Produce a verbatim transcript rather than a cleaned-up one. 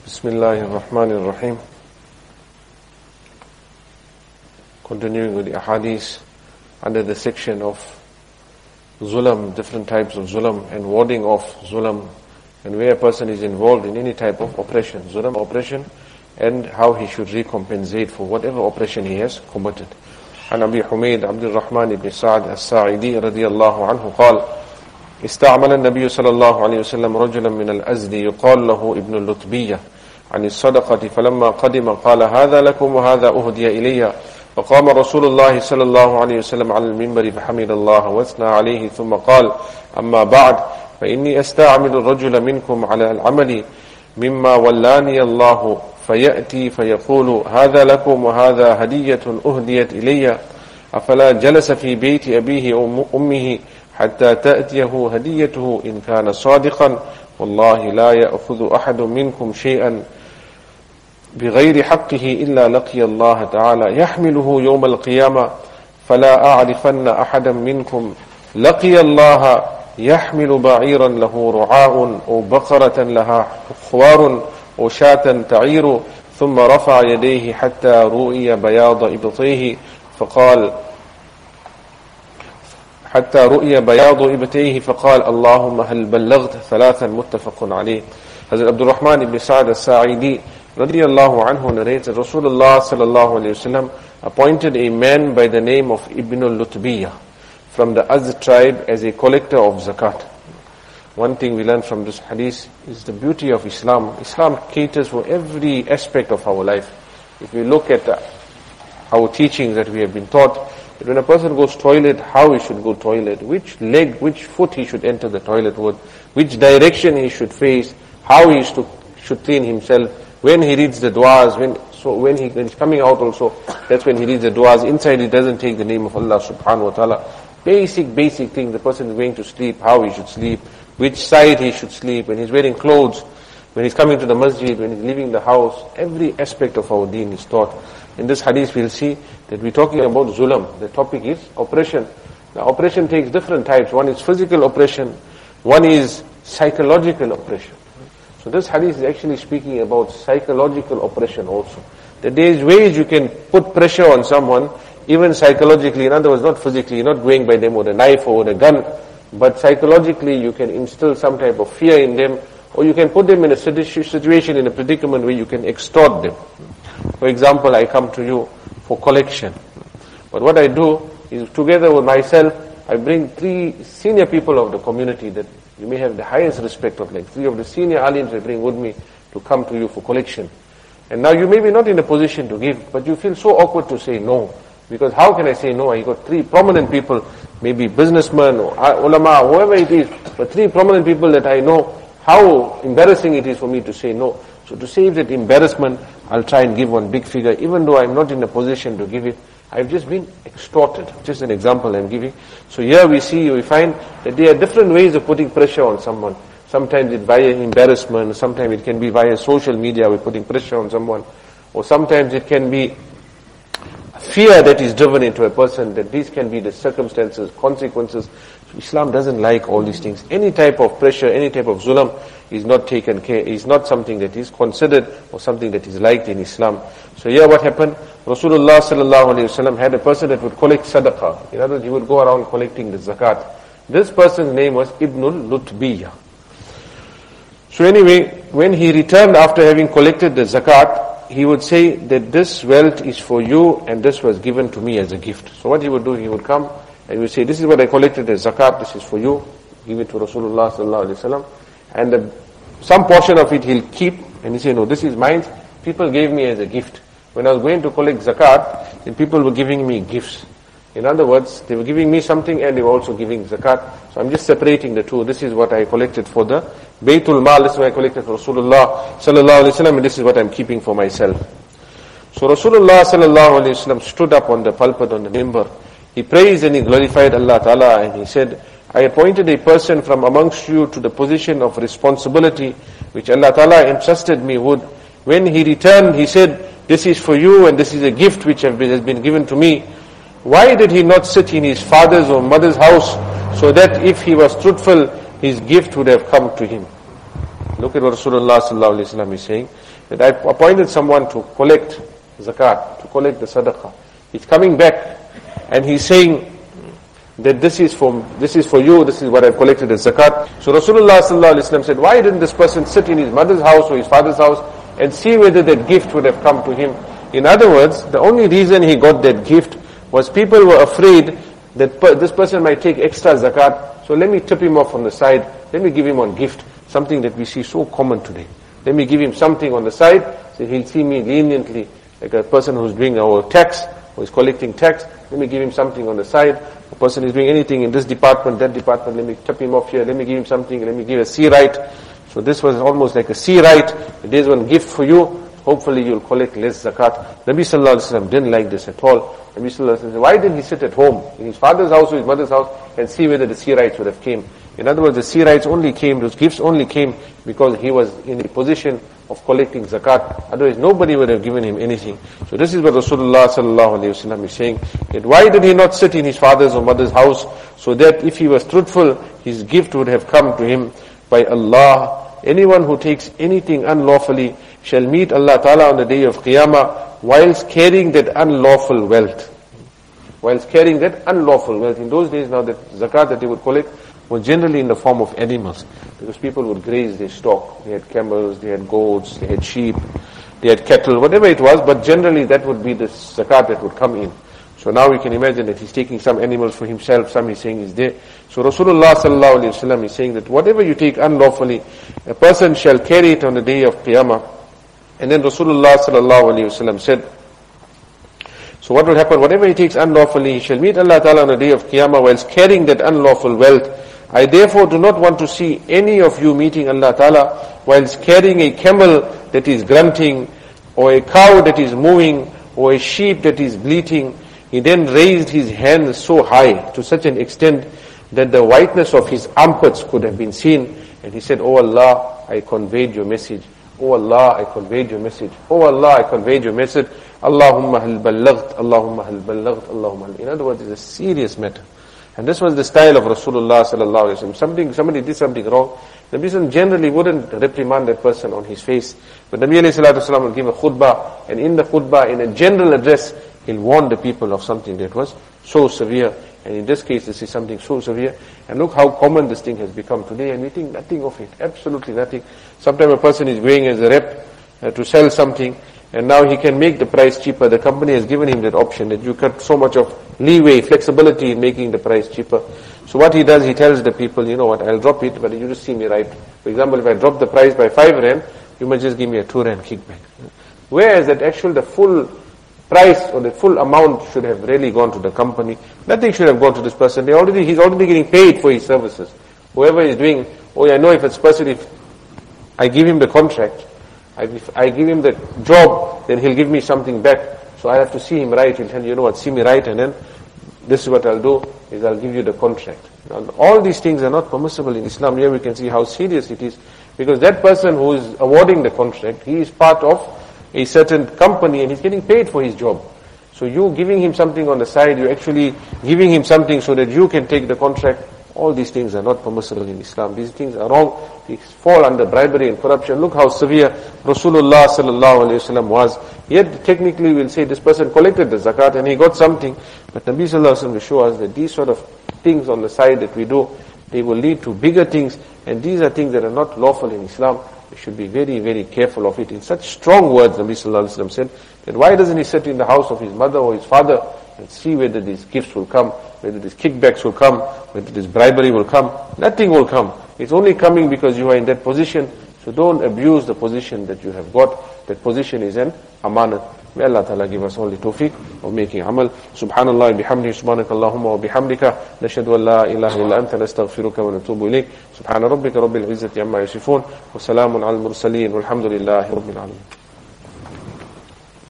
Bismillahir Rahmanir Rahim. Continuing with the ahadith under the section of zulam, different types of zulam and warding off zulam, and where a person is involved in any type of oppression, zulam oppression, and how he should recompensate for whatever oppression he has committed. عن أبي حميد عبد الرحمن بن سعد الساعدي رضي الله عنه قال استعمل النبي صلى الله عليه وسلم رجلا من الأزد يقال له ابن اللتبية عن الصدقة فلما قدم قال هذا لكم وهذا أهدي إلي فقام رسول الله صلى الله عليه وسلم على المنبر فحمد الله واثنى عليه ثم قال أما بعد فإني أستعمل الرجل منكم على العمل مما ولاني الله فيأتي فيقول هذا لكم وهذا هدية أهديت إلي أفلا جلس في بيت أبيه أمه حتى تأتيه هديته إن كان صادقا والله لا يأخذ أحد منكم شيئا بغير حقه إلا لقي الله تعالى يحمله يوم القيامة فلا أعرفن أحدا منكم لقي الله يحمل بعيرا له رعاء أو بقرة لها خوار أو شاة تعير ثم رفع يديه حتى رؤي بياض إبطيه فقال حتى رؤي بياض إبطيه فقال اللهم هل بلغت ثلاثا متفق عليه. Hazrat Abdul Rahman ibn Sa'd al-Sa'idi radiyallahu anhu narrates that Rasulullah sallallahu alayhi wasallam appointed a man by the name of Ibn al-Lutbiyah from the Azd tribe as a collector of zakat. One thing we learn from this hadith is the beauty of Islam. Islam caters for every aspect of our life. If we look at uh, our teachings that we have been taught, that when a person goes toilet, how he should go toilet, which leg, which foot he should enter the toilet with, which direction he should face, how he should, should clean himself, when he reads the du'as, when, so when, he, when he's coming out also, that's when he reads the du'as. Inside he doesn't take the name of Allah subhanahu wa ta'ala. Basic, basic things. The person is going to sleep, how he should sleep, which side he should sleep, when he's wearing clothes, when he's coming to the masjid, when he's leaving the house. Every aspect of our deen is taught. In this hadith we'll see that we're talking about zulam. The topic is oppression. Now oppression takes different types. One is physical oppression. One is psychological oppression. So this hadith is actually speaking about psychological oppression also. That there is ways you can put pressure on someone, even psychologically. In other words, not physically, not going by them with a knife or with a gun, but psychologically you can instill some type of fear in them, or you can put them in a situation, in a predicament where you can extort them. For example, I come to you for collection. But what I do is, together with myself, I bring three senior people of the community that you may have the highest respect of, like three of the senior alims I bring with me to come to you for collection. And now you may be not in a position to give, but you feel so awkward to say no. Because how can I say no? I got three prominent people, maybe businessmen or ulama, whoever it is, but three prominent people that I know, how embarrassing it is for me to say no. So to save that embarrassment, I'll try and give one big figure, even though I'm not in a position to give it. I've just been extorted. Just an example I'm giving. So here we see, we find that there are different ways of putting pressure on someone. Sometimes it's via embarrassment, sometimes it can be via social media, we're putting pressure on someone. Or sometimes it can be fear that is driven into a person, that these can be the circumstances, consequences. So Islam doesn't like all these things. Any type of pressure, any type of zulam is not taken care, is not something that is considered or something that is liked in Islam. So here what happened? Rasulullah sallallahu alayhi wasallam had a person that would collect sadaqah. In other words, he would go around collecting the zakat. This person's name was Ibn al-Lutbiyah. So anyway, when he returned after having collected the zakat, he would say that this wealth is for you and this was given to me as a gift. So what he would do, he would come and he would say, this is what I collected as zakat, this is for you. Give it to Rasulullah sallallahu alayhi wasallam. And the, some portion of it he'll keep, and he say, no, this is mine. People gave me as a gift. When I was going to collect zakat, then people were giving me gifts. In other words, they were giving me something and they were also giving zakat. So I'm just separating the two. This is what I collected for the Baytul Mal, this is what I collected for Rasulullah sallallahu alayhi wasallam, and this is what I'm keeping for myself. So Rasulullah sallallahu alayhi wasallam stood up on the pulpit, on the minbar. He praised and he glorified Allah Ta'ala, and he said, I appointed a person from amongst you to the position of responsibility which Allah Ta'ala entrusted me with. When he returned, he said, this is for you and this is a gift which has been given to me. Why did he not sit in his father's or mother's house so that if he was truthful, his gift would have come to him? Look at what Rasulullah sallallahu alaihi wasallam is saying, that I appointed someone to collect zakat, to collect the sadaqah. He's coming back and he's saying that this is for this is for you, this is what I've collected as zakat. So Rasulullah sallallahu alaihi wasallam said, why didn't this person sit in his mother's house or his father's house and see whether that gift would have come to him? In other words, the only reason he got that gift was people were afraid that per, this person might take extra zakat, so let me tip him off on the side, let me give him on gift, something that we see so common today. Let me give him something on the side, so he'll see me leniently, like a person who's doing our tax, or is collecting tax, let me give him something on the side. A person is doing anything in this department, that department, let me tip him off here, let me give him something, let me give a C-right. So this was almost like a C-right, there's one gift for you, hopefully you'll collect less zakat. Nabi sallallahu alaihi wasallam didn't like this at all. Nabi sallallahu alaihi wasallam said, why didn't he sit at home, in his father's house or his mother's house, and see whether the C-rights would have came? In other words, the C-rights only came, those gifts only came because he was in a position of collecting zakat. Otherwise, nobody would have given him anything. So this is what Rasulullah sallallahu alaihi wasallam is saying, that why did he not sit in his father's or mother's house, so that if he was truthful, his gift would have come to him by Allah. Anyone who takes anything unlawfully shall meet Allah Ta'ala on the day of Qiyamah whilst carrying that unlawful wealth. Whilst carrying that unlawful wealth. In those days now, the zakat that they would collect was generally in the form of animals, because people would graze their stock. They had camels, they had goats, they had sheep, they had cattle, whatever it was, but generally that would be the zakat that would come in. So now we can imagine that he's taking some animals for himself, some he's saying is there. So Rasulullah sallallahu alaihi wasallam is saying that whatever you take unlawfully, a person shall carry it on the day of Qiyamah. And then Rasulullah sallallahu alaihi wasallam said, so what will happen? Whatever he takes unlawfully, he shall meet Allah Ta'ala on the day of Qiyamah whilst carrying that unlawful wealth. I therefore do not want to see any of you meeting Allah Ta'ala whilst carrying a camel that is grunting, or a cow that is mooing, or a sheep that is bleating. He then raised his hands so high, to such an extent that the whiteness of his armpits could have been seen. And he said, Oh Allah, I conveyed your message. Oh Allah, I conveyed your message. Oh Allah, I conveyed your message. Allahumma hal ballaght, Allahumma hal ballaght, Allahumma hal. In other words, it's a serious matter. And this was the style of Rasulullah sallallahu alaihi wasallam. Something, somebody did something wrong. The Nabi generally wouldn't reprimand that person on his face. But Nabi alayhi salatu wasallam will give a khutbah, and in the khutbah, in a general address, he'll warn the people of something that was so severe. And in this case, this is something so severe. And look how common this thing has become today, and we think nothing of it. Absolutely nothing. Sometimes a person is going as a rep uh, to sell something, and now he can make the price cheaper. The company has given him that option, that you got so much of leeway, flexibility in making the price cheaper. So what he does, he tells the people, you know what, I'll drop it, but you just see me right. For example, if I drop the price by five rand, you must just give me a two rand kickback. Whereas that actual, the full price or the full amount should have really gone to the company. Nothing should have gone to this person. They already, he's already getting paid for his services. Whoever is doing, oh, I know if it's person, if I give him the contract, I, if I give him the job, then he'll give me something back. So I have to see him right. He'll tell you, you know what, see me right, and then this is what I'll do, is I'll give you the contract. Now, all these things are not permissible in Islam. Here we can see how serious it is, because that person who is awarding the contract, he is part of a certain company and he's getting paid for his job. So you giving him something on the side, you're actually giving him something so that you can take the contract. All these things are not permissible in Islam. These things are wrong. These fall under bribery and corruption. Look how severe Rasulullah sallallahu alaihi wasallam was. Yet technically we'll say this person collected the zakat and he got something. But Nabi sallallahu alaihi wasallam will show us that these sort of things on the side that we do, they will lead to bigger things. And these are things that are not lawful in Islam. We should be very, very careful of it. In such strong words, Nabi sallallahu alaihi wasallam said that why doesn't he sit in the house of his mother or his father and see whether these gifts will come, whether these kickbacks will come, whether this bribery will come. Nothing will come. It's only coming because you are in that position. So don't abuse the position that you have got. That position is an amanat. May Allah Ta'ala give us all the tawfiq of making amal. Subhanallah bihamdihi, subhanakallahumma wa bihamdika, nashhadu an la ilaha illa anta, nastaghfiruka wa natubu ilayk. Subhana rabbika rabbil izzati amma yasifun, wa salamun al mursaleen, walhamdulillahi rabbil alamin.